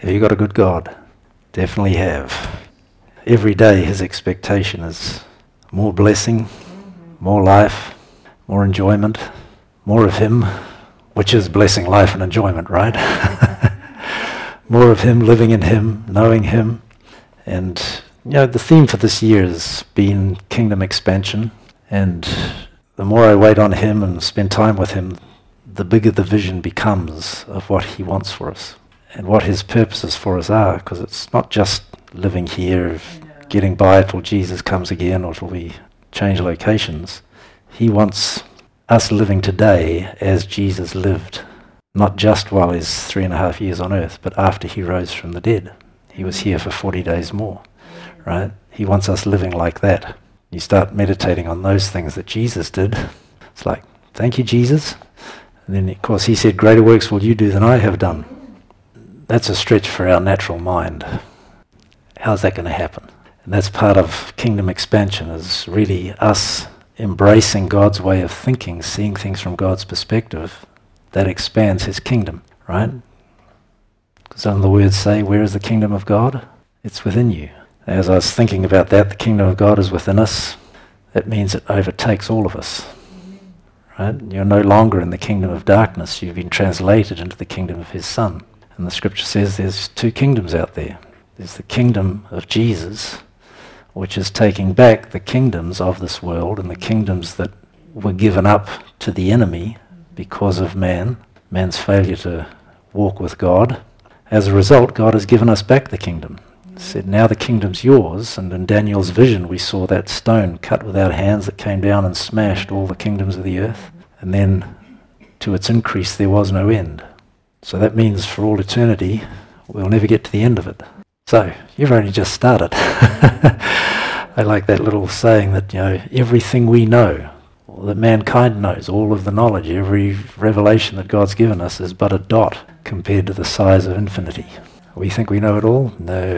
Have you got a good God? Definitely have. Every day his expectation is more blessing, more life, more enjoyment, more of him, which is blessing, life and enjoyment, right? More of him, living in him, knowing him. And the theme for this year has been kingdom expansion. And the more I wait on him and spend time with him, the bigger the vision becomes of what he wants for us and what his purposes for us are, because it's not just living here, getting by till Jesus comes again or till we change locations. He wants us living today as Jesus lived, not just while he's 3.5 years on earth, but after he rose from the dead. He was here for 40 days more, right? He wants us living like that. You start meditating on those things that Jesus did. It's like, thank you, Jesus. And then, of course, he said, greater works will you do than I have done. That's a stretch for our natural mind. How's that going to happen? And that's part of kingdom expansion, is really us embracing God's way of thinking, seeing things from God's perspective. That expands his kingdom, right? Because some of the words say, where is the kingdom of God? It's within you. As I was thinking about that, the kingdom of God is within us. That means it overtakes all of us. Right? You're no longer in the kingdom of darkness. You've been translated into the kingdom of his Son. And the scripture says there's two kingdoms out there. There's the kingdom of Jesus, which is taking back the kingdoms of this world and the kingdoms that were given up to the enemy because of man's failure to walk with God. As a result, God has given us back the kingdom. He said, now the kingdom's yours. And in Daniel's vision, we saw that stone cut without hands that came down and smashed all the kingdoms of the earth. And then to its increase, there was no end. So that means for all eternity, we'll never get to the end of it. So you've only just started. I like that little saying that, everything we know, or that mankind knows, all of the knowledge, every revelation that God's given us is but a dot compared to the size of infinity. We think we know it all? No.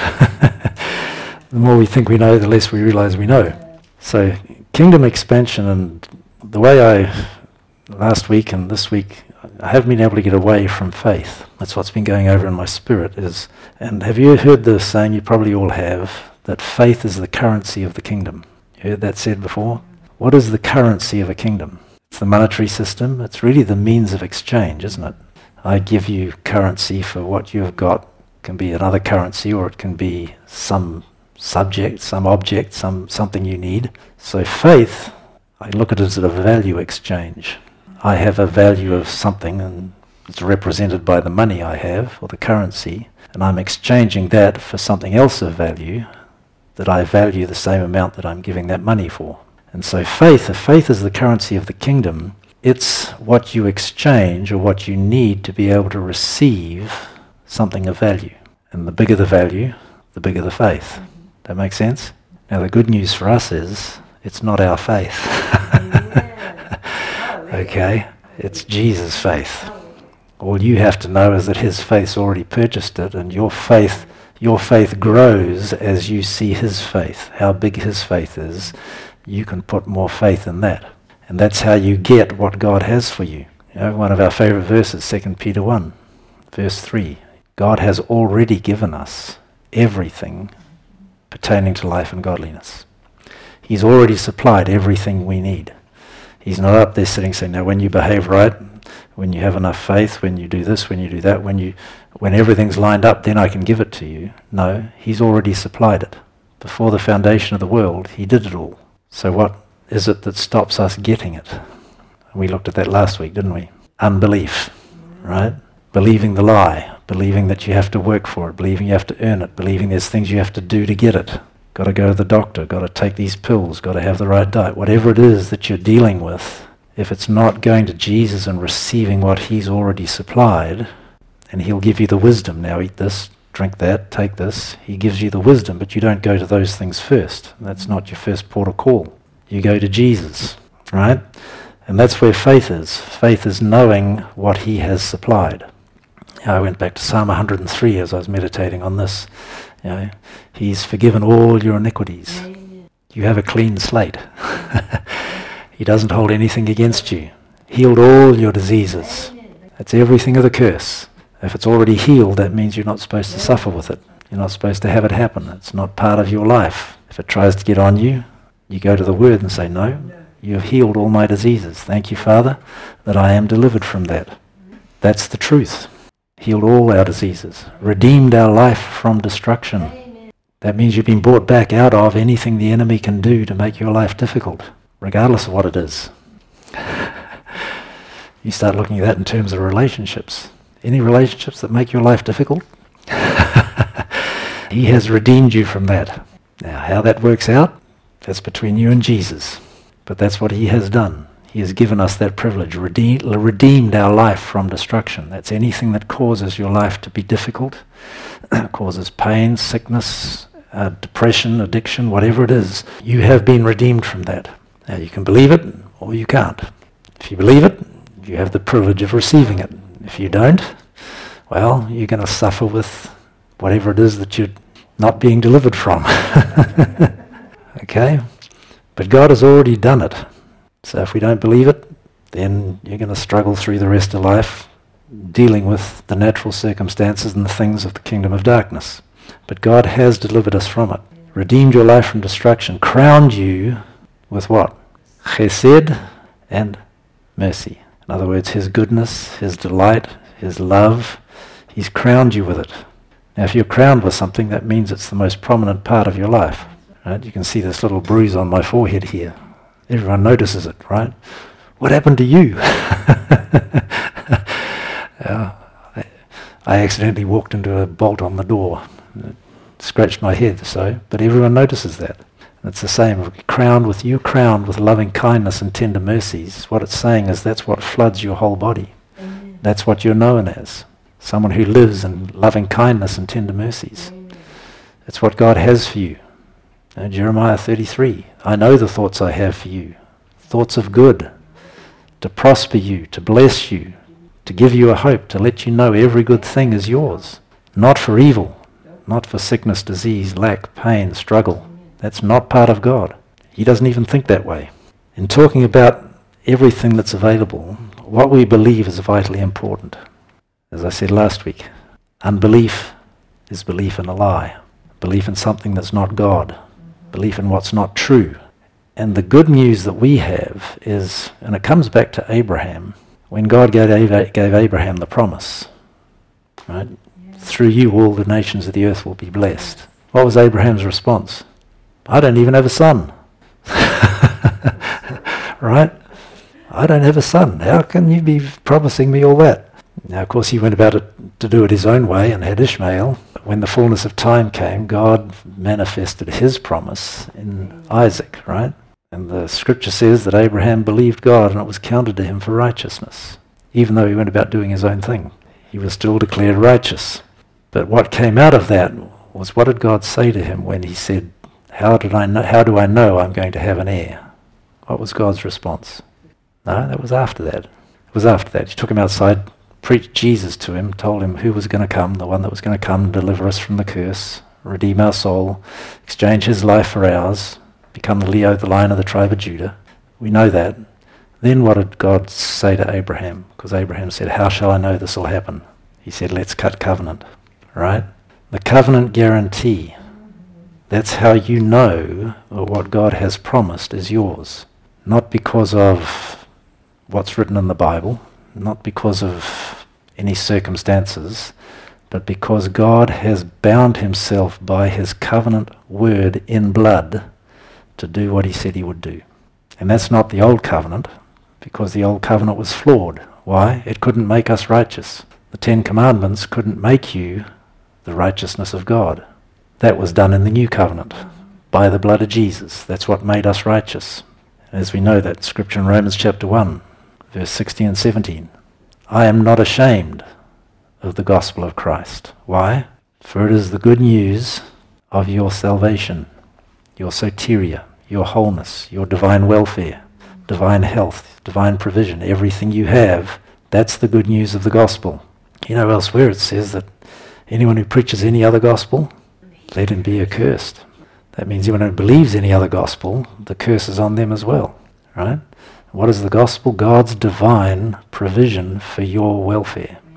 The more we think we know, the less we realize we know. So kingdom expansion, and the way last week and this week, I haven't been able to get away from faith. That's what's been going over in my spirit is, and have you heard the saying, you probably all have, that faith is the currency of the kingdom? You heard that said before? What is the currency of a kingdom? It's the monetary system. It's really the means of exchange, isn't it? I give you currency for what you have got. It can be another currency, or it can be some subject, some object, something you need. So faith, I look at it as a value exchange. I have a value of something, and it's represented by the money I have, or the currency, and I'm exchanging that for something else of value that I value the same amount that I'm giving that money for. And so faith, if faith is the currency of the kingdom, it's what you exchange or what you need to be able to receive something of value. And the bigger the value, the bigger the faith. That makes sense? Now the good news for us is, it's not our faith. Okay? It's Jesus' faith. All you have to know is that his faith's already purchased it, and your faith grows as you see his faith. How big his faith is, you can put more faith in that. And that's how you get what God has for you. One of our favorite verses, 2 Peter 1, verse 3. God has already given us everything pertaining to life and godliness. He's already supplied everything we need. He's not up there sitting saying, now when you behave right, when you have enough faith, when you do this, when you do that, when everything's lined up, then I can give it to you. No, he's already supplied it. Before the foundation of the world, he did it all. So what is it that stops us getting it? We looked at that last week, didn't we? Unbelief, right? Believing the lie, believing that you have to work for it, believing you have to earn it, believing there's things you have to do to get it. Got to go to the doctor, got to take these pills, got to have the right diet. Whatever it is that you're dealing with, if it's not going to Jesus and receiving what he's already supplied, and he'll give you the wisdom, now eat this, drink that, take this. He gives you the wisdom, but you don't go to those things first. That's not your first port of call. You go to Jesus, right? And that's where faith is. Faith is knowing what he has supplied. I went back to Psalm 103 as I was meditating on this. He's forgiven all your iniquities. You have a clean slate. He doesn't hold anything against you. Healed all your diseases. That's everything of the curse. If it's already healed, that means you're not supposed to suffer with it. You're not supposed to have it happen. It's not part of your life. If it tries to get on you, you go to the Word and say, no, you have healed all my diseases. Thank you, Father, that I am delivered from that. That's the truth. Healed all our diseases. Redeemed our life from destruction. That means you've been brought back out of anything the enemy can do to make your life difficult, regardless of what it is. You start looking at that in terms of relationships. Any relationships that make your life difficult? He has redeemed you from that. Now, how that works out, that's between you and Jesus. But that's what he has done. He has given us that privilege, redeemed our life from destruction. That's anything that causes your life to be difficult, causes pain, sickness, depression, addiction, whatever it is. You have been redeemed from that. Now, you can believe it or you can't. If you believe it, you have the privilege of receiving it. If you don't, well, you're going to suffer with whatever it is that you're not being delivered from. Okay? But God has already done it. So if we don't believe it, then you're going to struggle through the rest of life dealing with the natural circumstances and the things of the kingdom of darkness. But God has delivered us from it. Redeemed your life from destruction. Crowned you with what? Chesed and mercy. In other words, his goodness, his delight, his love. He's crowned you with it. Now, if you're crowned with something, that means it's the most prominent part of your life. Right? You can see this little bruise on my forehead here. Everyone notices it, right? What happened to you? I accidentally walked into a bolt on the door. It scratched my head, but everyone notices that. And it's the same. You're crowned with loving kindness and tender mercies. What it's saying is that's what floods your whole body. Amen. That's what you're known as. Someone who lives in loving kindness and tender mercies. Amen. It's what God has for you. Jeremiah 33, I know the thoughts I have for you, thoughts of good, to prosper you, to bless you, to give you a hope, to let you know every good thing is yours, not for evil, not for sickness, disease, lack, pain, struggle. That's not part of God. He doesn't even think that way. In talking about everything that's available, what we believe is vitally important. As I said last week, unbelief is belief in a lie, belief in something that's not God. Belief in what's not true. And the good news that we have is, and it comes back to Abraham, when God gave Abraham the promise, right? Yeah. Through you all the nations of the earth will be blessed. What was Abraham's response? I don't even have a son. Right? I don't have a son. How can you be promising me all that? Now, of course, he went about it to do it his own way and had Ishmael. When the fullness of time came, God manifested his promise in Isaac, right? And the scripture says that Abraham believed God and it was counted to him for righteousness. Even though he went about doing his own thing, he was still declared righteous. But what came out of that was, what did God say to him when he said, how do I know I'm going to have an heir? What was God's response? No, that was after that. It was after that. He took him outside, preached Jesus to him, told him who was going to come, the one that was going to come and deliver us from the curse, redeem our soul, exchange his life for ours, become the Lion of the tribe of Judah. We know that. Then what did God say to Abraham? Because Abraham said, how shall I know this will happen? He said, let's cut covenant, right? The covenant guarantee. That's how you know what God has promised is yours. Not because of what's written in the Bible, not because of any circumstances, but because God has bound himself by his covenant word in blood to do what he said he would do. And that's not the old covenant, because the old covenant was flawed. Why? It couldn't make us righteous. The 10 Commandments couldn't make you the righteousness of God. That was done in the new covenant by the blood of Jesus. That's what made us righteous. As we know that scripture in Romans chapter 1, verse 16 and 17. I am not ashamed of the gospel of Christ. Why? For it is the good news of your salvation, your soteria, your wholeness, your divine welfare, divine health, divine provision, everything you have. That's the good news of the gospel. You know, elsewhere it says that anyone who preaches any other gospel, let him be accursed. That means anyone who believes any other gospel, the curse is on them as well, right? What is the gospel? God's divine provision for your welfare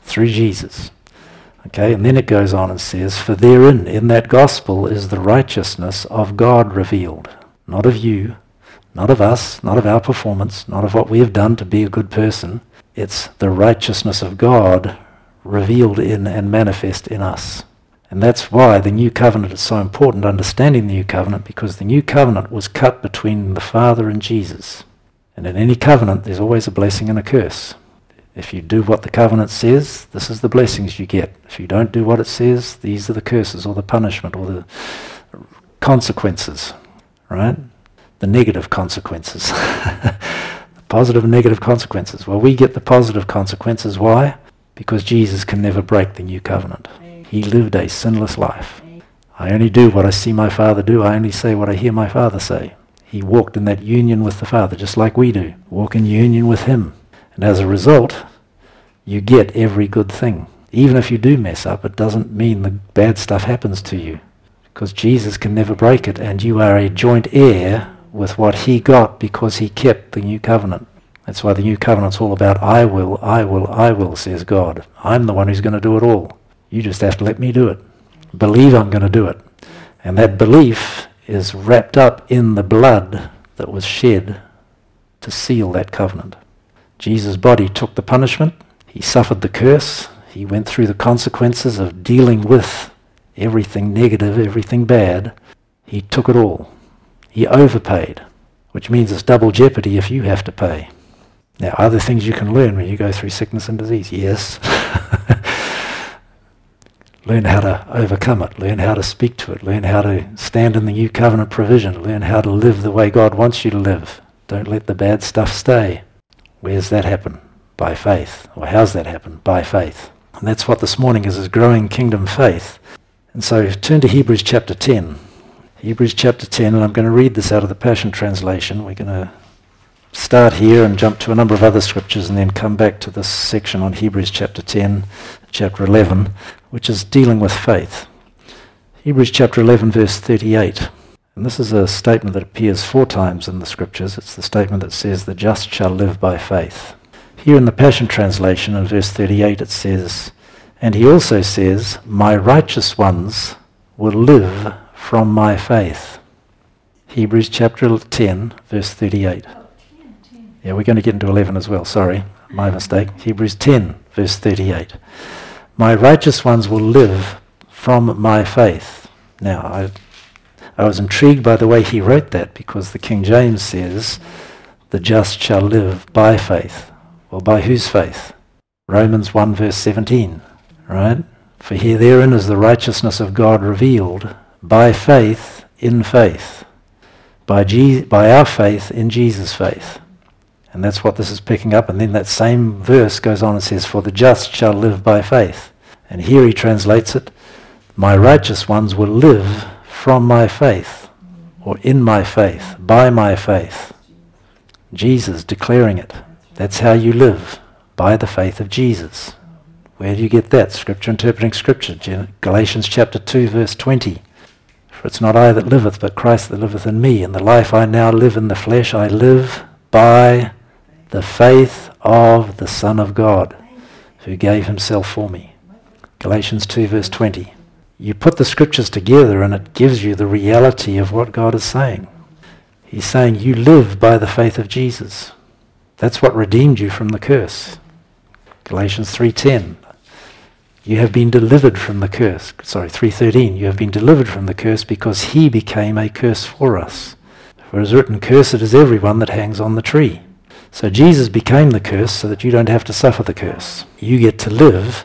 through Jesus. Okay, and then it goes on and says, for therein, in that gospel, is the righteousness of God revealed. Not of you, not of us, not of our performance, not of what we have done to be a good person. It's the righteousness of God revealed in and manifest in us. And that's why the new covenant is so important, understanding the new covenant, because the new covenant was cut between the Father and Jesus. And in any covenant, there's always a blessing and a curse. If you do what the covenant says, this is the blessings you get. If you don't do what it says, these are the curses or the punishment or the consequences, right? The negative consequences. The positive and negative consequences. Well, we get the positive consequences. Why? Because Jesus can never break the new covenant. He lived a sinless life. I only do what I see my Father do. I only say what I hear my Father say. He walked in that union with the Father, just like we do. Walk in union with Him. And as a result, you get every good thing. Even if you do mess up, it doesn't mean the bad stuff happens to you. Because Jesus can never break it, and you are a joint heir with what He got because He kept the new covenant. That's why the new covenant's all about I will, says God. I'm the one who's going to do it all. You just have to let me do it. Believe I'm going to do it. And that belief is wrapped up in the blood that was shed to seal that covenant. Jesus' body took the punishment. He suffered the curse. He went through the consequences of dealing with everything negative, everything bad. He took it all. He overpaid, which means it's double jeopardy if you have to pay. Now, are there things you can learn when you go through sickness and disease? Yes. Learn how to overcome it. Learn how to speak to it. Learn how to stand in the new covenant provision. Learn how to live the way God wants you to live. Don't let the bad stuff stay. Where's that happen? By faith. Or how's that happen? By faith. And that's what this morning is growing kingdom faith. And so turn to Hebrews chapter 10. Hebrews chapter 10, and I'm going to read this out of the Passion Translation. We're going to start here and jump to a number of other scriptures and then come back to this section on Hebrews chapter 10, chapter 11, which is dealing with faith. Hebrews chapter 11, verse 38. And this is a statement that appears 4 times in the scriptures. It's the statement that says, the just shall live by faith. Here in the Passion Translation, in verse 38, it says, and he also says, my righteous ones will live from my faith. Hebrews chapter 10, verse 38. Yeah, we're going to get into 11 as well. Sorry, my mistake. Hebrews 10, verse 38. My righteous ones will live from my faith. Now, I was intrigued by the way he wrote that, because the King James says, the just shall live by faith. Well, by whose faith? Romans 1, verse 17, right? For here therein is the righteousness of God revealed, by faith in faith. By our faith in Jesus' faith. And that's what this is picking up. And then that same verse goes on and says, for the just shall live by faith. And here he translates it, my righteous ones will live from my faith, or in my faith, by my faith. Jesus declaring it. That's how you live, by the faith of Jesus. Where do you get that? Scripture interpreting Scripture. Galatians chapter 2, verse 20. For it's not I that liveth, but Christ that liveth in me. And the life I now live in the flesh, I live by the faith of the Son of God, who gave himself for me. Galatians 2, verse 20. You put the scriptures together and it gives you the reality of what God is saying. He's saying you live by the faith of Jesus. That's what redeemed you from the curse. Galatians 3:10. You have been delivered from the curse. 3:13. You have been delivered from the curse because he became a curse for us. For it is written, cursed is everyone that hangs on the tree. So Jesus became the curse so that you don't have to suffer the curse. You get to live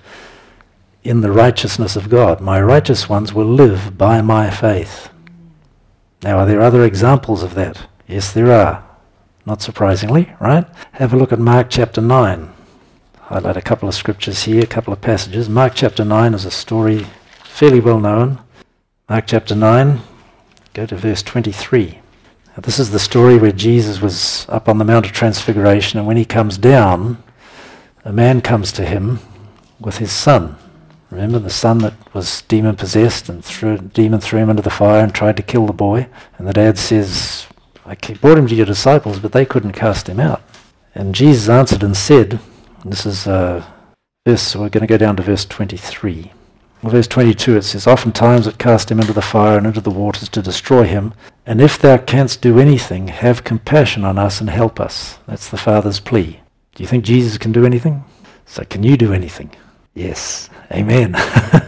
in the righteousness of God. My righteous ones will live by my faith. Now, are there other examples of that? Yes, there are. Not surprisingly, right? Have a look at Mark chapter 9. Highlight a couple of scriptures here, a couple of passages. Mark chapter 9 is a story fairly well known. Mark chapter 9, go to verse 23. Now, this is the story where Jesus was up on the Mount of Transfiguration, and when he comes down, a man comes to him with his son. Remember the son that was demon-possessed, and demon threw him into the fire and tried to kill the boy. And the dad says, I brought him to your disciples, but they couldn't cast him out. And Jesus answered and said, this is So we're going to go down to verse 23. In verse 22 it says, "Oftentimes it cast him into the fire and into the waters to destroy him. And if thou canst do anything, have compassion on us and help us." That's the Father's plea. Do you think Jesus can do anything? So can you do anything? Yes. Amen.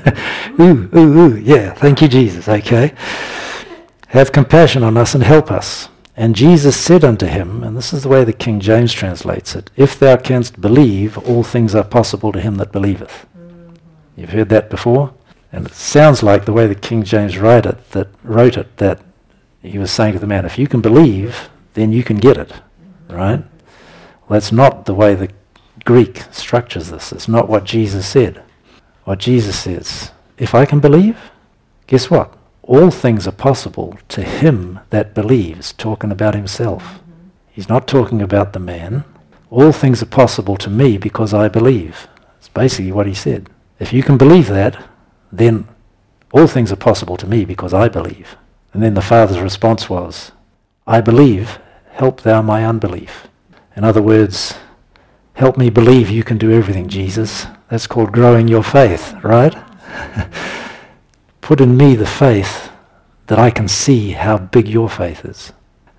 Yeah. Thank you, Jesus. Okay. "Have compassion on us and help us. And Jesus said unto him," and this is the way the King James translates it, "If thou canst believe, all things are possible to him that believeth." You've heard that before? And it sounds like the way the King James wrote it, that he was saying to the man, if you can believe, then you can get it. Right? Well, that's not the way the Greek structures this. It's not what Jesus said. What Jesus says, if I can believe, guess what? All things are possible to him that believes, talking about himself. He's not talking about the man. All things are possible to me because I believe. It's basically what he said. If you can believe that, then all things are possible to me because I believe. And then the Father's response was, I believe, help thou my unbelief. In other words, help me believe you can do everything, Jesus. That's called growing your faith, right? Put in me the faith that I can see how big your faith is.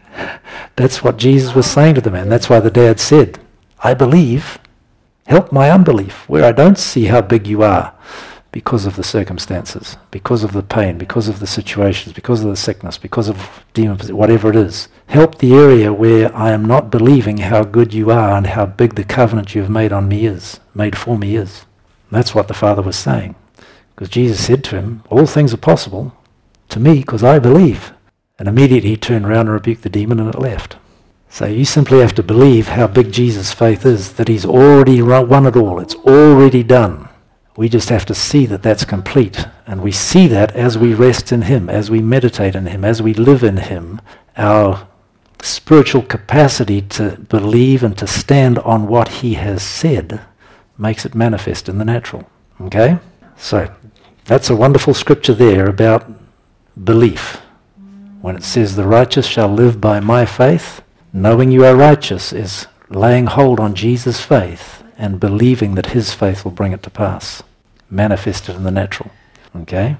That's what Jesus was saying to the man. That's why the dad said, I believe, help my unbelief, where I don't see how big you are because of the circumstances, because of the pain, because of the situations, because of the sickness, because of demons, whatever it is. Help the area where I am not believing how good you are and how big the covenant you have made for me is. And that's what the Father was saying. Because Jesus said to him, all things are possible to me because I believe. And immediately he turned around and rebuked the demon and it left. So you simply have to believe how big Jesus' faith is, that he's already won it all. It's already done. We just have to see that that's complete. And we see that as we rest in him, as we meditate in him, as we live in him. Our spiritual capacity to believe and to stand on what he has said makes it manifest in the natural. Okay? So that's a wonderful scripture there about belief. When it says the righteous shall live by my faith, knowing you are righteous is laying hold on Jesus' faith and believing that his faith will bring it to pass, manifested in the natural. Okay?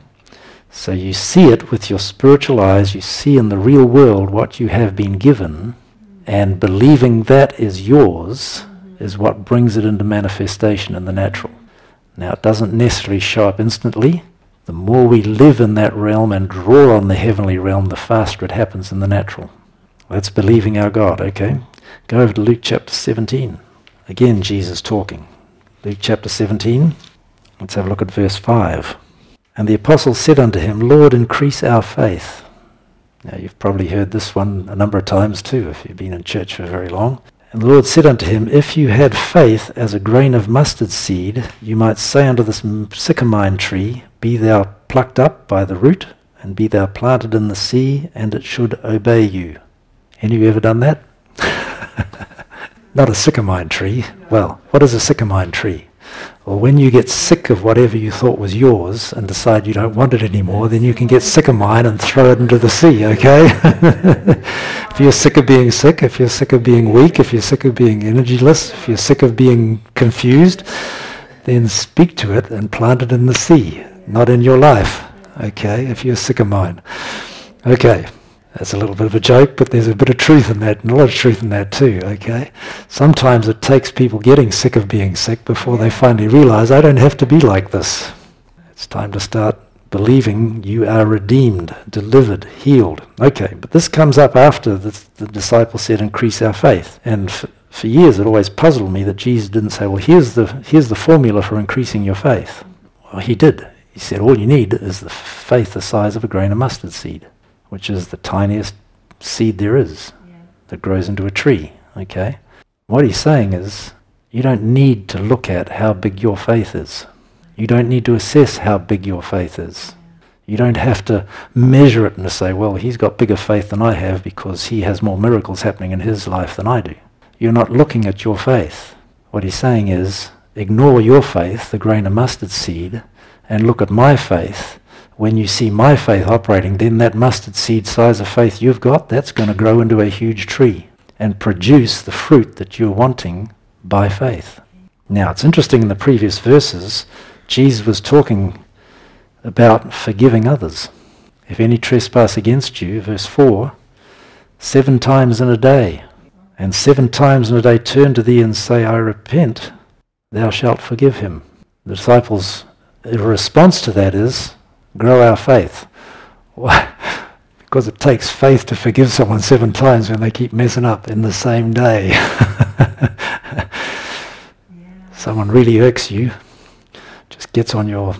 So you see it with your spiritual eyes, you see in the real world what you have been given, and believing that is yours is what brings it into manifestation in the natural. Now it doesn't necessarily show up instantly. The more we live in that realm and draw on the heavenly realm, the faster it happens in the natural. That's believing our God, okay? Go over to Luke chapter 17. Again, Jesus talking. Luke chapter 17. Let's have a look at verse 5. And the apostles said unto him, Lord, increase our faith. Now you've probably heard this one a number of times too, if you've been in church for very long. And the Lord said unto him, if you had faith as a grain of mustard seed, you might say unto this sycamine tree, be thou plucked up by the root, and be thou planted in the sea, and it should obey you. Any of you ever done that? Not a sycamine tree. Well, what is a sycamine tree? Well, when you get sick of whatever you thought was yours and decide you don't want it anymore, then you can get sycamine and throw it into the sea, okay? If you're sick of being sick, if you're sick of being weak, if you're sick of being energyless, if you're sick of being confused, then speak to it and plant it in the sea, not in your life, okay, if you're sick of mine. Okay. That's a little bit of a joke, but there's a bit of truth in that, and a lot of truth in that too, okay? Sometimes it takes people getting sick of being sick before they finally realize, I don't have to be like this. It's time to start believing you are redeemed, delivered, healed. Okay, but this comes up after the disciples said, increase our faith. And for years it always puzzled me that Jesus didn't say, well, here's the formula for increasing your faith. Well, he did. He said, all you need is the faith the size of a grain of mustard seed, which is the tiniest seed there is that grows into a tree, okay? What he's saying is, you don't need to look at how big your faith is. You don't need to assess how big your faith is. You don't have to measure it and to say, well, he's got bigger faith than I have because he has more miracles happening in his life than I do. You're not looking at your faith. What he's saying is, ignore your faith, the grain of mustard seed, and look at my faith. When you see my faith operating, then that mustard seed size of faith you've got, that's going to grow into a huge tree and produce the fruit that you're wanting by faith. Now, it's interesting in the previous verses, Jesus was talking about forgiving others. If any trespass against you, verse 4, 7 times in a day, and 7 times in a day turn to thee and say, I repent, thou shalt forgive him. The disciples' response to that is, grow our faith. Why? Because it takes faith to forgive someone 7 times when they keep messing up in the same day. Someone really irks you, just gets on your,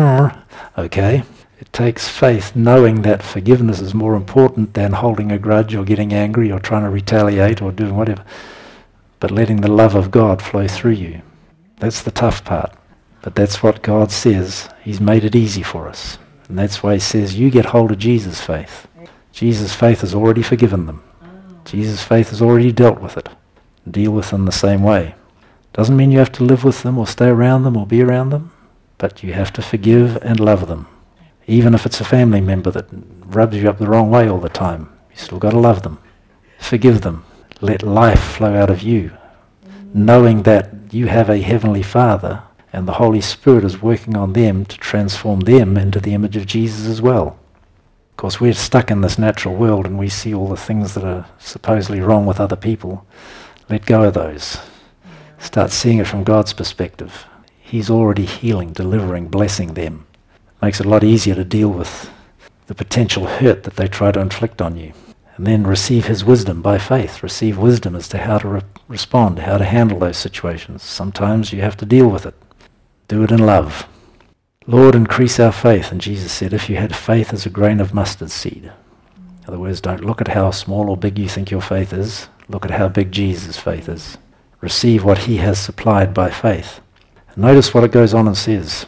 okay. It takes faith knowing that forgiveness is more important than holding a grudge or getting angry or trying to retaliate or doing whatever, but letting the love of God flow through you. That's the tough part. But that's what God says. He's made it easy for us. And that's why he says, you get hold of Jesus' faith. Jesus' faith has already forgiven them. Jesus' faith has already dealt with it. Deal with them the same way. Doesn't mean you have to live with them or stay around them or be around them, but you have to forgive and love them. Even if it's a family member that rubs you up the wrong way all the time, you still got to love them. Forgive them. Let life flow out of you, knowing that you have a heavenly Father and the Holy Spirit is working on them to transform them into the image of Jesus as well. Of course, we're stuck in this natural world and we see all the things that are supposedly wrong with other people. Let go of those. Start seeing it from God's perspective. He's already healing, delivering, blessing them. Makes it a lot easier to deal with the potential hurt that they try to inflict on you. And then receive his wisdom by faith. Receive wisdom as to how to respond, how to handle those situations. Sometimes you have to deal with it. Do it in love. Lord, increase our faith. And Jesus said, if you had faith as a grain of mustard seed. In other words, don't look at how small or big you think your faith is. Look at how big Jesus' faith is. Receive what he has supplied by faith. And notice what it goes on and says.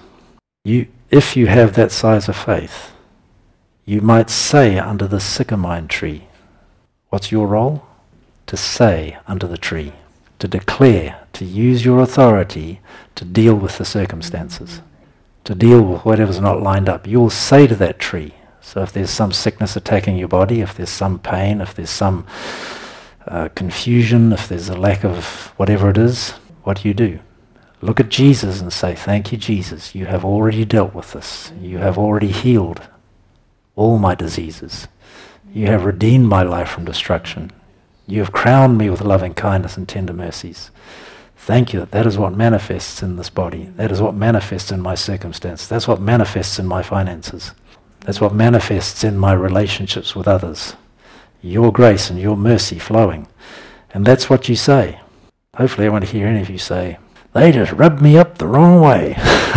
If you have that size of faith, you might say under the sycamore tree. What's your role? To say under the tree. To declare, to use your authority to deal with the circumstances. To deal with whatever's not lined up. You'll say to that tree. So if there's some sickness attacking your body, if there's some pain, if there's some confusion, if there's a lack of whatever it is, what do? Look at Jesus and say, thank you, Jesus. You have already dealt with this. You have already healed all my diseases. You have redeemed my life from destruction. You have crowned me with loving kindness and tender mercies. Thank you that is what manifests in this body. That is what manifests in my circumstance. That's what manifests in my finances. That's what manifests in my relationships with others. Your grace and your mercy flowing. And that's what you say. Hopefully I won't hear any of you say, they just rubbed me up the wrong way.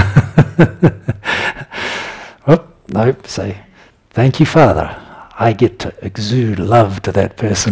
No, say, thank you, Father. I get to exude love to that person.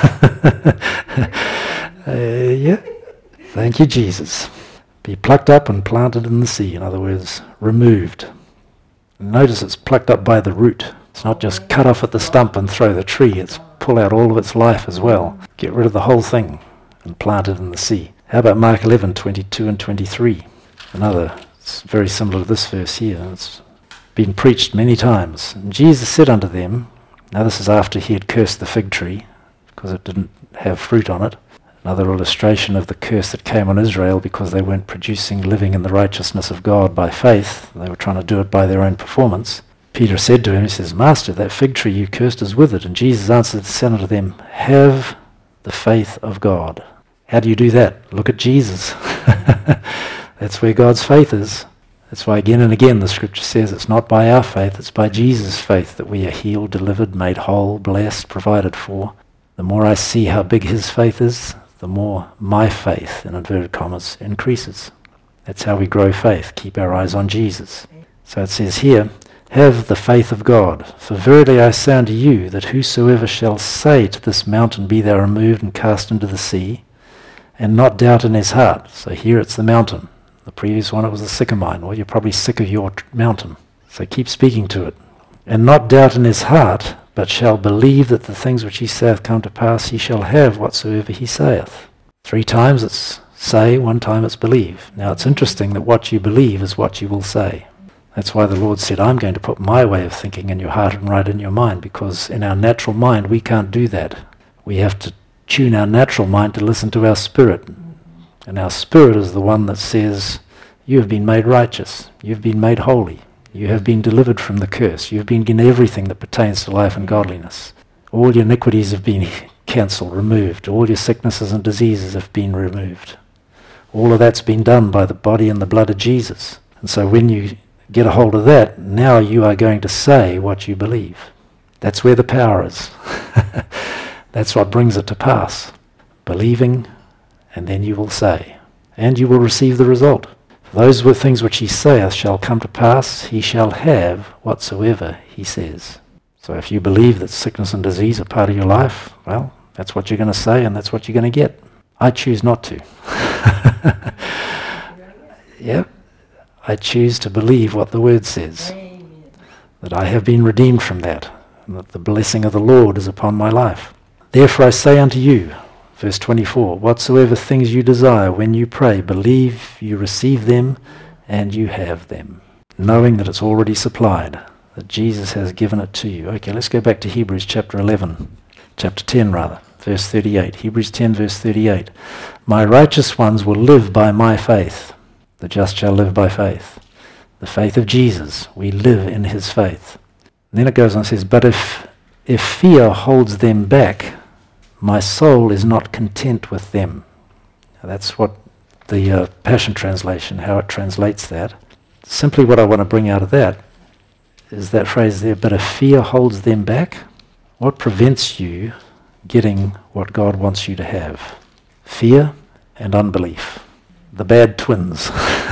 Yeah. Thank you, Jesus. Be plucked up and planted in the sea. In other words, removed. Notice it's plucked up by the root. It's not just cut off at the stump and throw the tree. It's pull out all of its life as well. Get rid of the whole thing and plant it in the sea. How about Mark 11:22 and 23? It's very similar to this verse here. It's been preached many times. And Jesus said unto them, now this is after he had cursed the fig tree, because it didn't have fruit on it. Another illustration of the curse that came on Israel because they weren't living in the righteousness of God by faith. They were trying to do it by their own performance. Peter said to him, he says, Master, that fig tree you cursed is withered. And Jesus answered and said unto them, have the faith of God. How do you do that? Look at Jesus. That's where God's faith is. That's why again and again the scripture says it's not by our faith, it's by Jesus' faith that we are healed, delivered, made whole, blessed, provided for. The more I see how big his faith is, the more my faith, in inverted commas, increases. That's how we grow faith, keep our eyes on Jesus. So it says here, have the faith of God. For verily I say unto you, that whosoever shall say to this mountain, be thou removed and cast into the sea, and not doubt in his heart. So here it's the mountain. The previous one it was the sycamore. Well, you're probably sick of your mountain. So keep speaking to it. And not doubt in his heart, but shall believe that the things which he saith come to pass, he shall have whatsoever he saith. 3 times it's say, 1 time it's believe. Now it's interesting that what you believe is what you will say. That's why the Lord said, I'm going to put my way of thinking in your heart and right in your mind, because in our natural mind we can't do that. We have to tune our natural mind to listen to our spirit, And our spirit is the one that says, you have been made righteous, you've been made holy, you have been delivered from the curse, you've been given everything that pertains to life and godliness. All your iniquities have been cancelled, removed. All your sicknesses and diseases have been removed. All of that's been done by the body and the blood of Jesus. And so when you get a hold of that, now you are going to say what you believe. That's where the power is. That's what brings it to pass. Believing, and then you will say, and you will receive the result. For those were things which he saith shall come to pass, he shall have whatsoever he says. So if you believe that sickness and disease are part of your life, well, that's what you're going to say and that's what you're going to get. I choose not to. Yep. I choose to believe what the word says. Amen. That I have been redeemed from that, and that the blessing of the Lord is upon my life. Therefore I say unto you, verse 24, whatsoever things you desire when you pray, believe you receive them and you have them, knowing that it's already supplied, that Jesus has given it to you. Okay, let's go back to Hebrews chapter 10 rather, verse 38. Hebrews 10 verse 38. My righteous ones will live by my faith. The just shall live by faith. The faith of Jesus. We live in his faith. And then it goes on and says, but if fear holds them back, my soul is not content with them. Now that's what the Passion Translation, how it translates that. Simply what I want to bring out of that is that phrase there, but if fear holds them back, what prevents you getting what God wants you to have? Fear and unbelief. The bad twins.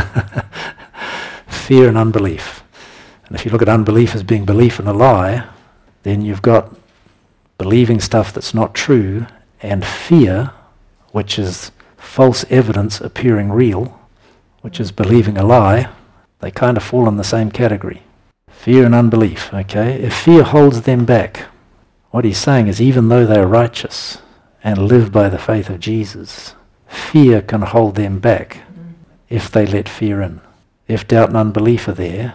Fear and unbelief. And if you look at unbelief as being belief in a lie, then you've got believing stuff that's not true, and fear, which is false evidence appearing real, which is believing a lie. They kind of fall in the same category. Fear and unbelief, okay? If fear holds them back, what he's saying is even though they're righteous and live by the faith of Jesus, fear can hold them back if they let fear in. If doubt and unbelief are there,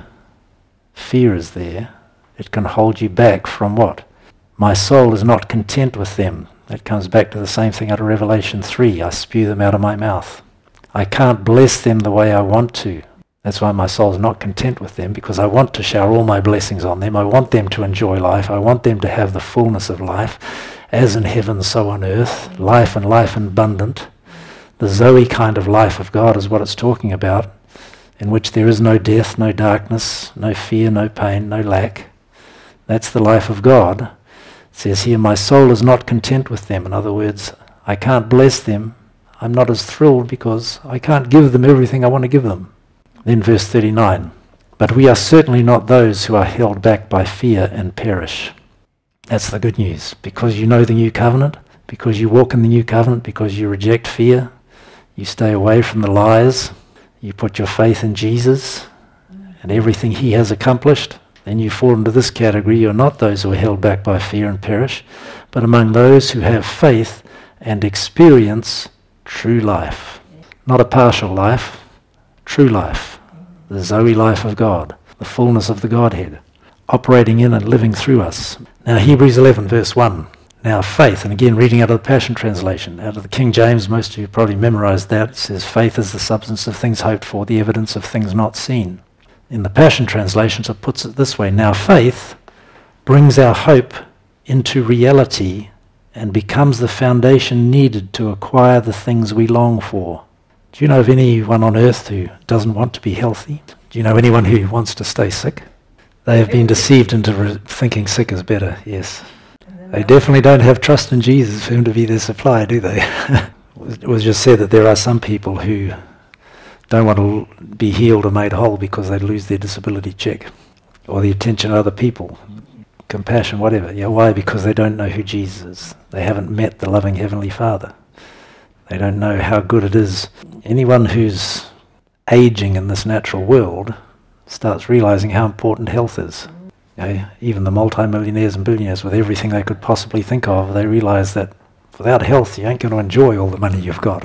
fear is there, it can hold you back from what? My soul is not content with them. That comes back to the same thing out of Revelation 3. I spew them out of my mouth. I can't bless them the way I want to. That's why my soul is not content with them, because I want to shower all my blessings on them. I want them to enjoy life. I want them to have the fullness of life, as in heaven, so on earth, life and life abundant. The Zoe kind of life of God is what it's talking about, in which there is no death, no darkness, no fear, no pain, no lack. That's the life of God. It says here, my soul is not content with them. In other words, I can't bless them. I'm not as thrilled because I can't give them everything I want to give them. Then verse 39, but we are certainly not those who are held back by fear and perish. That's the good news. Because you know the new covenant, because you walk in the new covenant, because you reject fear, you stay away from the lies, you put your faith in Jesus and everything he has accomplished, then you fall into this category. You're not those who are held back by fear and perish, but among those who have faith and experience true life. Not a partial life, true life. The Zoe life of God, the fullness of the Godhead, operating in and living through us. Now Hebrews 11 verse 1. Now faith, and again reading out of the Passion Translation, out of the King James, most of you probably memorized that. It says, faith is the substance of things hoped for, the evidence of things not seen. In the Passion Translation, it puts it this way, now faith brings our hope into reality and becomes the foundation needed to acquire the things we long for. Do you know of anyone on earth who doesn't want to be healthy? Do you know anyone who wants to stay sick? They have been deceived into thinking sick is better, yes. They definitely don't have trust in Jesus for him to be their supply, do they? It was just said that there are some people who don't want to be healed or made whole because they lose their disability check or the attention of other people, compassion, whatever. Yeah, why? Because they don't know who Jesus is. They haven't met the loving Heavenly Father. They don't know how good it is. Anyone who's aging in this natural world starts realizing how important health is. Even the multi-millionaires and billionaires with everything they could possibly think of, they realize that without health you ain't going to enjoy all the money you've got.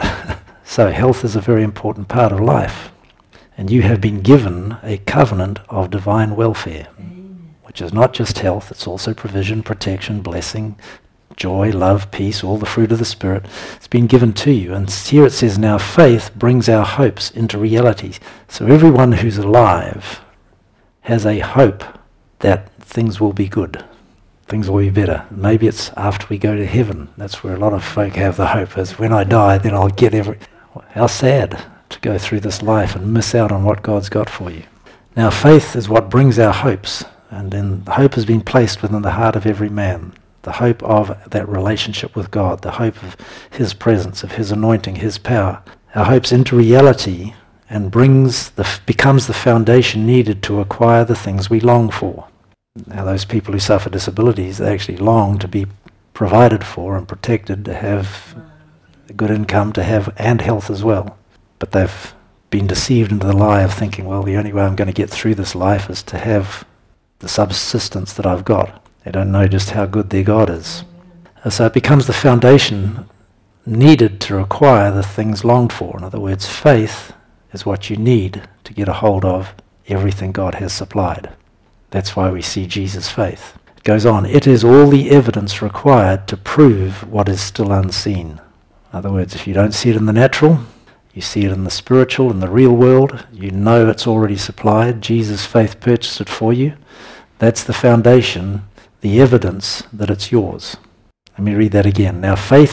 So health is a very important part of life. And you have been given a covenant of divine welfare, which is not just health, it's also provision, protection, blessing, joy, love, peace, all the fruit of the Spirit. It's been given to you. And here it says, now faith brings our hopes into reality. So everyone who's alive has a hope that things will be good. Things will be better. Maybe it's after we go to heaven. That's where a lot of folk have the hope, is when I die, then I'll get How sad to go through this life and miss out on what God's got for you. Now faith is what brings our hopes, and then hope has been placed within the heart of every man. The hope of that relationship with God, the hope of His presence, of His anointing, His power. Our hope's into reality and becomes the foundation needed to acquire the things we long for. Now those people who suffer disabilities, they actually long to be provided for and protected, to have a good income, and health as well. But they've been deceived into the lie of thinking, well, the only way I'm going to get through this life is to have the subsistence that I've got. They don't know just how good their God is. So it becomes the foundation needed to acquire the things longed for. In other words, faith is what you need to get a hold of everything God has supplied. That's why we see Jesus' faith. It goes on, it is all the evidence required to prove what is still unseen. In other words, if you don't see it in the natural, you see it in the spiritual, in the real world. You know it's already supplied. Jesus' faith purchased it for you. That's the foundation, the evidence that it's yours. Let me read that again. Now faith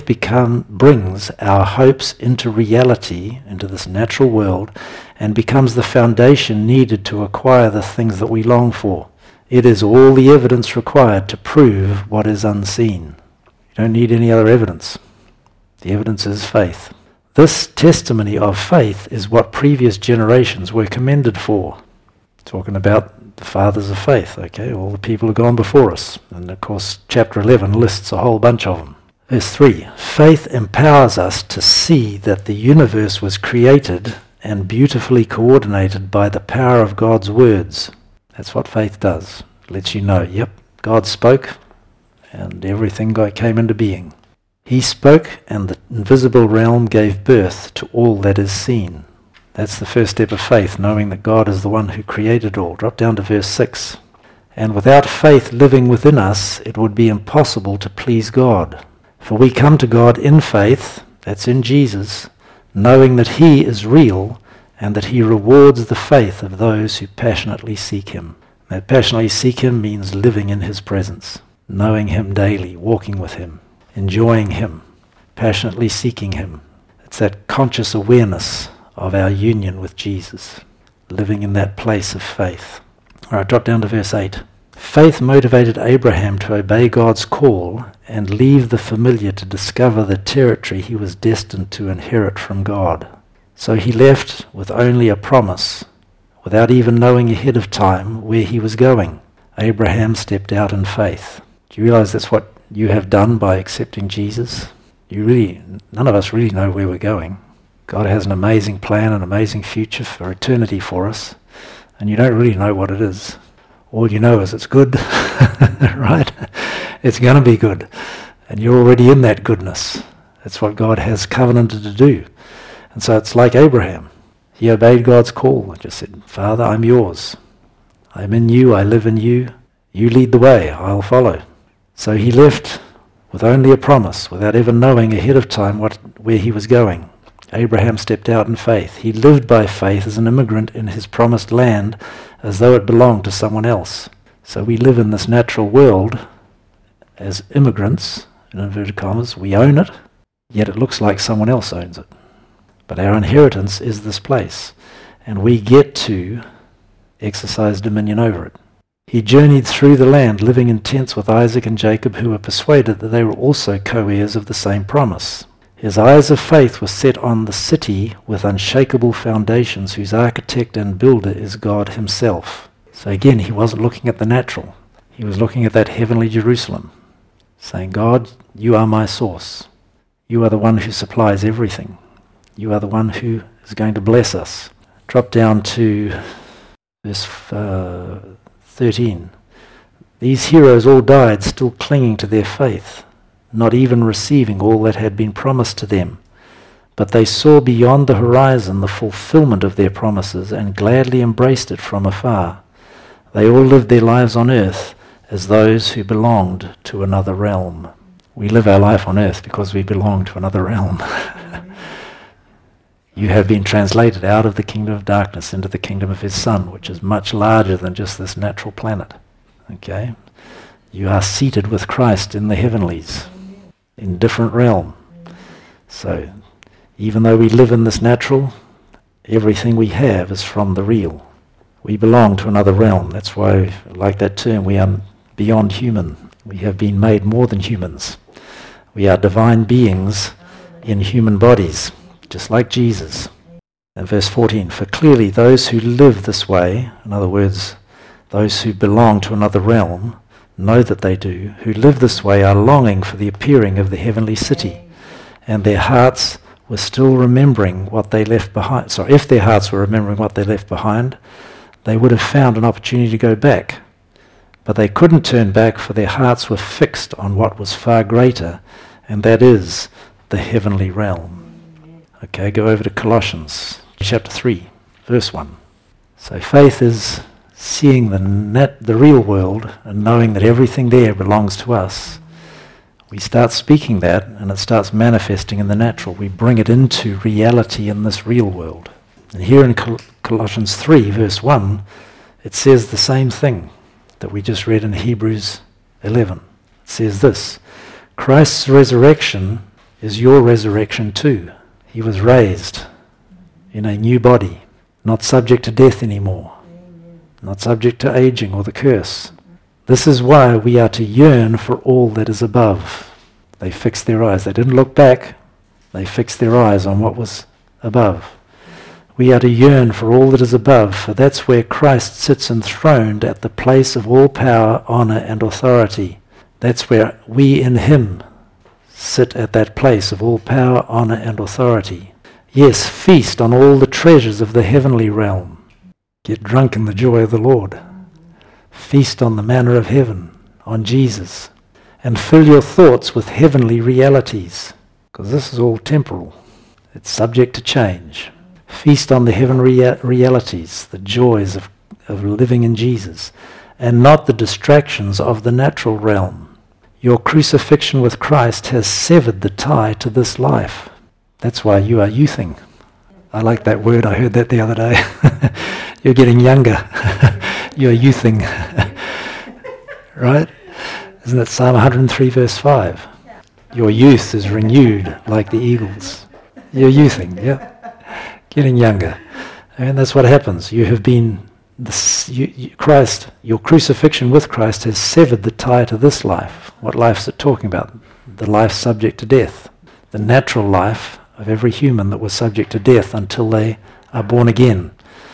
brings our hopes into reality, into this natural world, and becomes the foundation needed to acquire the things that we long for. It is all the evidence required to prove what is unseen. You don't need any other evidence. The evidence is faith. This testimony of faith is what previous generations were commended for. Talking about the fathers of faith, okay, all the people who have gone before us. And of course, chapter 11 lists a whole bunch of them. Verse 3, faith empowers us to see that the universe was created and beautifully coordinated by the power of God's words. That's what faith does. It lets you know, yep, God spoke and everything came into being. He spoke and the invisible realm gave birth to all that is seen. That's the first step of faith, knowing that God is the one who created all. Drop down to verse 6. And without faith living within us, it would be impossible to please God. For we come to God in faith, that's in Jesus, knowing that He is real and that He rewards the faith of those who passionately seek Him. That passionately seek Him means living in His presence, knowing Him daily, walking with Him, enjoying Him, passionately seeking Him. It's that conscious awareness of our union with Jesus, living in that place of faith. All right, drop down to verse 8. Faith motivated Abraham to obey God's call and leave the familiar to discover the territory he was destined to inherit from God. So he left with only a promise, without even knowing ahead of time where he was going. Abraham stepped out in faith. Do you realize that's what you have done by accepting Jesus? None of us really know where we're going. God has an amazing plan, an amazing future for eternity for us, and you don't really know what it is. All you know is it's good, right? It's going to be good, and you're already in that goodness. That's what God has covenanted to do. And so it's like Abraham. He obeyed God's call and just said, Father, I'm yours. I'm in you, I live in you. You lead the way, I'll follow. So he left with only a promise, without ever knowing ahead of time where he was going. Abraham stepped out in faith. He lived by faith as an immigrant in his promised land as though it belonged to someone else. So we live in this natural world as immigrants, in inverted commas. We own it, yet it looks like someone else owns it. But our inheritance is this place, and we get to exercise dominion over it. He journeyed through the land, living in tents with Isaac and Jacob, who were persuaded that they were also co-heirs of the same promise. His eyes of faith were set on the city with unshakable foundations, whose architect and builder is God Himself. So again, he wasn't looking at the natural. He was looking at that heavenly Jerusalem, saying, God, you are my source. You are the one who supplies everything. You are the one who is going to bless us. Drop down to verse 13. These heroes all died still clinging to their faith, not even receiving all that had been promised to them. But they saw beyond the horizon the fulfillment of their promises and gladly embraced it from afar. They all lived their lives on earth as those who belonged to another realm. We live our life on earth because we belong to another realm. You have been translated out of the kingdom of darkness into the kingdom of his Son, which is much larger than just this natural planet. Okay? You are seated with Christ in the heavenlies, in different realm. So, even though we live in this natural, everything we have is from the real. We belong to another realm. That's why, like that term, we are beyond human. We have been made more than humans. We are divine beings in human bodies, just like Jesus. And verse 14, for clearly those who live this way, in other words, those who belong to another realm, know that they do, who live this way are longing for the appearing of the heavenly city, and their hearts were still remembering what they left behind. So if their hearts were remembering what they left behind, they would have found an opportunity to go back. But they couldn't turn back, for their hearts were fixed on what was far greater, and that is the heavenly realm. Okay, go over to Colossians chapter 3, verse 1. So faith is seeing the real world and knowing that everything there belongs to us. We start speaking that and it starts manifesting in the natural. We bring it into reality in this real world. And here in Colossians 3, verse 1, it says the same thing that we just read in Hebrews 11. It says this, Christ's resurrection is your resurrection too. He was raised in a new body, not subject to death anymore, not subject to aging or the curse. This is why we are to yearn for all that is above. They fixed their eyes. They didn't look back. They fixed their eyes on what was above. We are to yearn for all that is above, for that's where Christ sits enthroned at the place of all power, honor, and authority. That's where we in him sit at that place of all power, honor, and authority. Yes, feast on all the treasures of the heavenly realm. Get drunk in the joy of the Lord. Feast on the manna of heaven, on Jesus, and fill your thoughts with heavenly realities, because this is all temporal. It's subject to change. Feast on the heavenly realities, the joys of living in Jesus, and not the distractions of the natural realm. Your crucifixion with Christ has severed the tie to this life. That's why you are youthing. I like that word. I heard that the other day. You're getting younger. You're youthing. Right? Isn't it Psalm 103 verse 5? Your youth is renewed like the eagles. You're youthing, yeah. Getting younger. And that's what happens. You have been, Christ, your crucifixion with Christ has severed the tie to this life. What life is it talking about? The life subject to death. The natural life of every human that was subject to death until they are born again.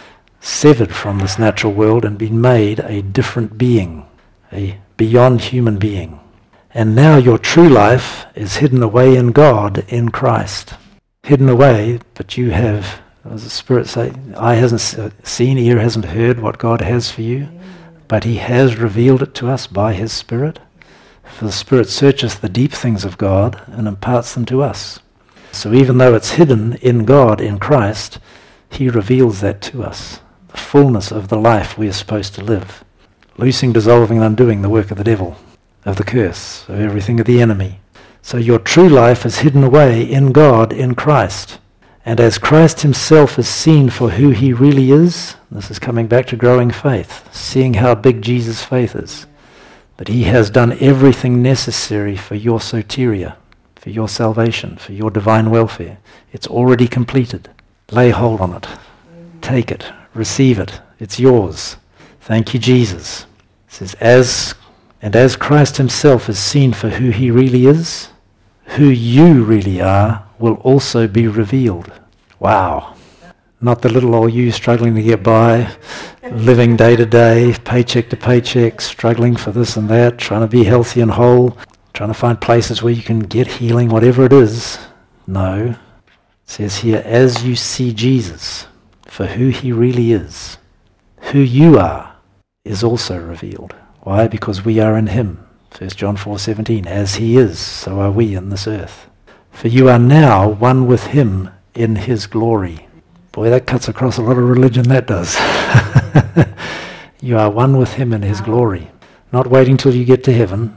Severed from this natural world and been made a different being, a beyond human being. And now your true life is hidden away in God, in Christ. Hidden away, but you have, as the Spirit say, eye hasn't seen, ear hasn't heard what God has for you, but he has revealed it to us by his Spirit. For the Spirit searcheth the deep things of God and imparts them to us. So even though it's hidden in God, in Christ, he reveals that to us. The fullness of the life we are supposed to live. Loosing, dissolving, and undoing the work of the devil, of the curse, of everything of the enemy. So your true life is hidden away in God, in Christ. And as Christ himself is seen for who he really is, this is coming back to growing faith, seeing how big Jesus' faith is, that he has done everything necessary for your soteria, for your salvation, for your divine welfare. It's already completed. Lay hold on it. Take it. Receive it. It's yours. Thank you, Jesus. It says, as Christ himself is seen for who he really is, who you really are will also be revealed. Wow. Not the little old you struggling to get by, living day to day, paycheck to paycheck, struggling for this and that, trying to be healthy and whole, trying to find places where you can get healing, whatever it is. No. It says here, as you see Jesus for who he really is, who you are is also revealed. Why? Because we are in him. 1 John 4:17, as he is, so are we in this earth. For you are now one with him in his glory. Boy, that cuts across a lot of religion, that does. You are one with him in his glory. Not waiting till you get to heaven.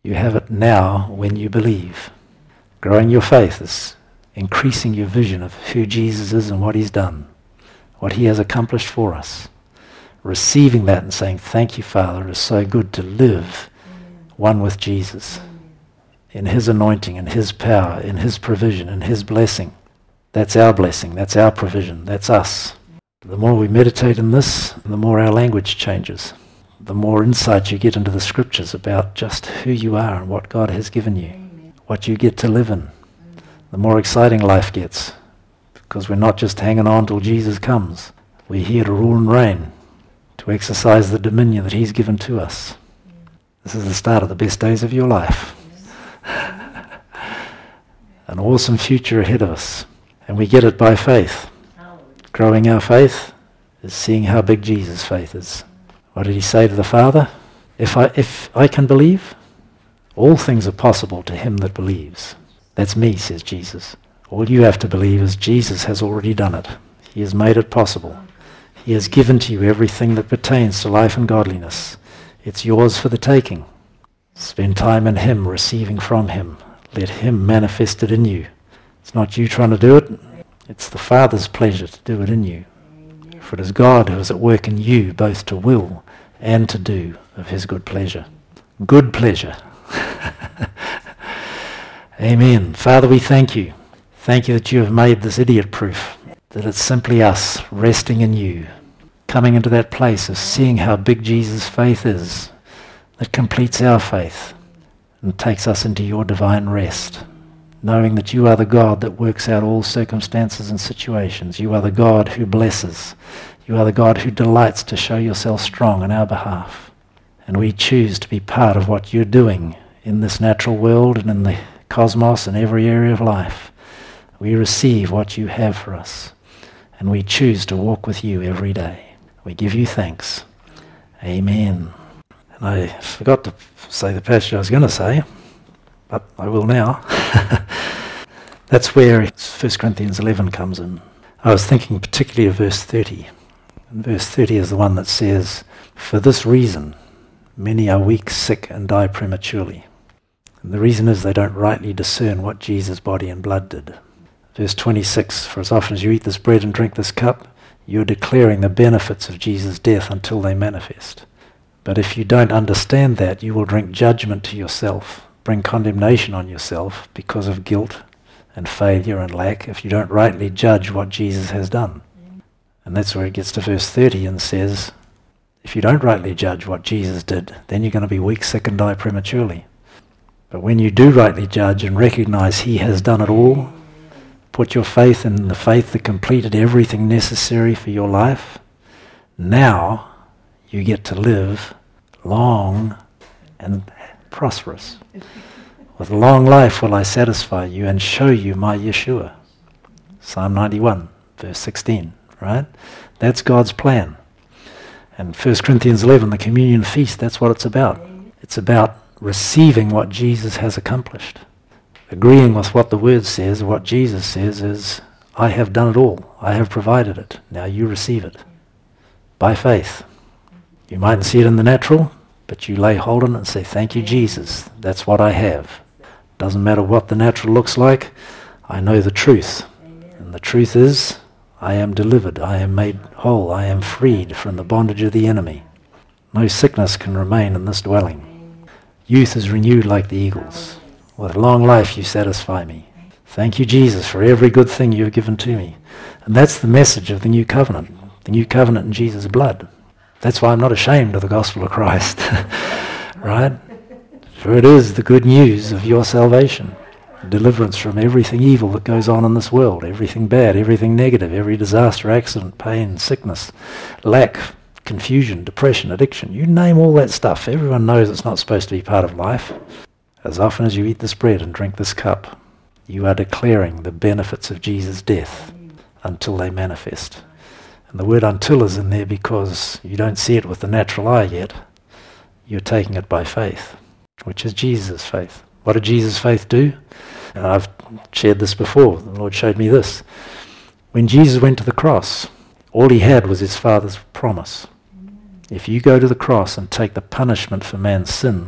You have it now when you believe. Growing your faith is increasing your vision of who Jesus is and what he's done, what he has accomplished for us. Receiving that and saying, thank you, Father, it is so good to live one with Jesus, in his anointing, in his power, in his provision, in his blessing. That's our blessing, that's our provision, that's us. The more we meditate in this, the more our language changes. The more insight you get into the scriptures about just who you are and what God has given you, what you get to live in. The more exciting life gets, because we're not just hanging on till Jesus comes. We're here to rule and reign, to exercise the dominion that he's given to us. This is the start of the best days of your life. An awesome future ahead of us. And we get it by faith. Growing our faith is seeing how big Jesus' faith is. What did he say to the Father? If I can believe, all things are possible to him that believes. That's me, says Jesus. All you have to believe is Jesus has already done it. He has made it possible. He has given to you everything that pertains to life and godliness. It's yours for the taking. Spend time in him, receiving from him. Let him manifest it in you. It's not you trying to do it. It's the Father's pleasure to do it in you. For it is God who is at work in you, both to will and to do of his good pleasure. Good pleasure. Amen. Father, we thank you. Thank you that you have made this idiot proof, that it's simply us resting in you, coming into that place of seeing how big Jesus' faith is, that completes our faith and takes us into your divine rest, knowing that you are the God that works out all circumstances and situations. You are the God who blesses. You are the God who delights to show yourself strong on our behalf. And we choose to be part of what you're doing in this natural world and in the cosmos and every area of life. We receive what you have for us, and we choose to walk with you every day. We give you thanks. Amen. And I forgot to say the passage I was going to say, but I will now. That's where 1 Corinthians 11 comes in. I was thinking particularly of verse 30. And verse 30 is the one that says, for this reason, many are weak, sick, and die prematurely. And the reason is they don't rightly discern what Jesus' body and blood did. Verse 26, for as often as you eat this bread and drink this cup, you're declaring the benefits of Jesus' death until they manifest. But if you don't understand that, you will drink judgment to yourself, bring condemnation on yourself because of guilt and failure and lack if you don't rightly judge what Jesus has done. And that's where it gets to verse 30 and says, if you don't rightly judge what Jesus did, then you're going to be weak, sick, and die prematurely. But when you do rightly judge and recognize he has done it all, put your faith in the faith that completed everything necessary for your life, now you get to live long and prosperous. With long life will I satisfy you and show you my Yeshua. Psalm 91, verse 16, right? That's God's plan. And 1 Corinthians 11, the communion feast, that's what it's about. It's about receiving what Jesus has accomplished. Agreeing with what the Word says, what Jesus says is, I have done it all. I have provided it. Now you receive it. By faith. You mightn't see it in the natural, but you lay hold on it and say, thank you, Jesus. That's what I have. Doesn't matter what the natural looks like. I know the truth. And the truth is, I am delivered. I am made whole. I am freed from the bondage of the enemy. No sickness can remain in this dwelling. Youth is renewed like the eagles. With long life you satisfy me. Thank you, Jesus, for every good thing you have given to me. And that's the message of the new covenant in Jesus' blood. That's why I'm not ashamed of the gospel of Christ. Right? For it is the good news of your salvation. Deliverance from everything evil that goes on in this world. Everything bad, everything negative, every disaster, accident, pain, sickness, lack, confusion, depression, addiction. You name all that stuff. Everyone knows it's not supposed to be part of life. As often as you eat this bread and drink this cup, you are declaring the benefits of Jesus' death until they manifest. And the word until is in there because you don't see it with the natural eye yet. You're taking it by faith, which is Jesus' faith. What did Jesus' faith do? And I've shared this before. The Lord showed me this. When Jesus went to the cross, all he had was his Father's promise. If you go to the cross and take the punishment for man's sin,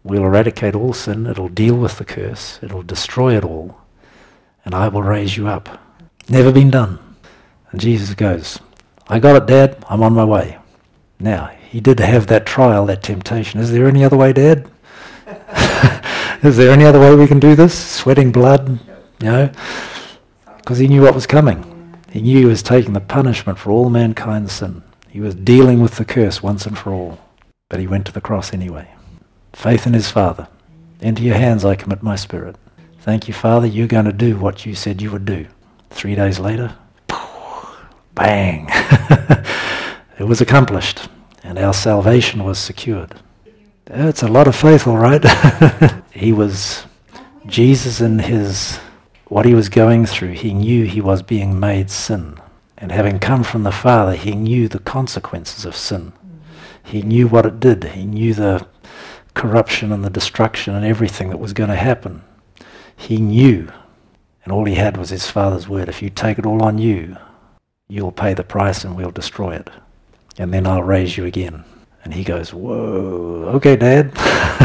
We'll eradicate all sin. It'll deal with the curse. It'll destroy it all. And I will raise you up. Never been done. And Jesus goes, I got it, Dad. I'm on my way. Now, he did have that trial, that temptation. Is there any other way, Dad? Is there any other way we can do this? Sweating blood? Because he knew what was coming. He knew he was taking the punishment for all mankind's sin. He was dealing with the curse once and for all. But he went to the cross anyway. Faith in his Father. Into your hands I commit my spirit. Thank you, Father, you're going to do what you said you would do. 3 days later, bang! It was accomplished, and our salvation was secured. It's a lot of faith, all right. Jesus in what he was going through, he knew he was being made sin. And having come from the Father, he knew the consequences of sin. He knew what it did. He knew the corruption and the destruction and everything that was going to happen. He knew, and all he had was his Father's word. If you take it all on you, you'll pay the price and we'll destroy it. And then I'll raise you again. And he goes, whoa, okay, Dad.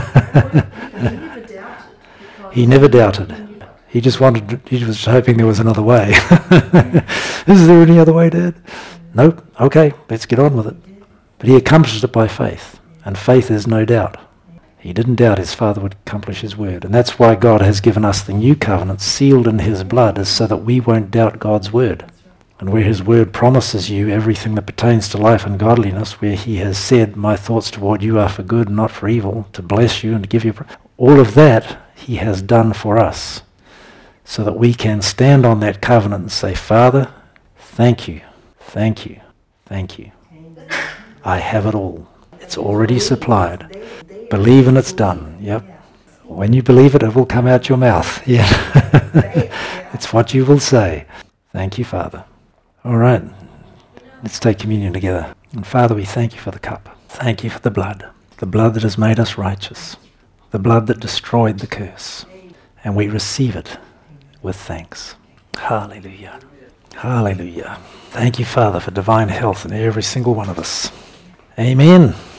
He never doubted. He was hoping there was another way. Is there any other way, Dad? Nope. Okay, let's get on with it. But he accomplished it by faith. And faith is no doubt. He didn't doubt his Father would accomplish his word. And that's why God has given us the new covenant sealed in his blood, is so that we won't doubt God's word. And where his word promises you everything that pertains to life and godliness, where he has said, my thoughts toward you are for good and not for evil, to bless you and to give you... all of that he has done for us, so that we can stand on that covenant and say, Father, thank you, thank you, thank you. I have it all. It's already supplied. Believe and it's done. Yep. When you believe it, it will come out your mouth. Yeah. It's what you will say. Thank you, Father. All right. Let's take communion together. And Father, we thank you for the cup. Thank you for the blood that has made us righteous, the blood that destroyed the curse. And we receive it with thanks. Hallelujah. Hallelujah. Thank you, Father, for divine health in every single one of us. Amen.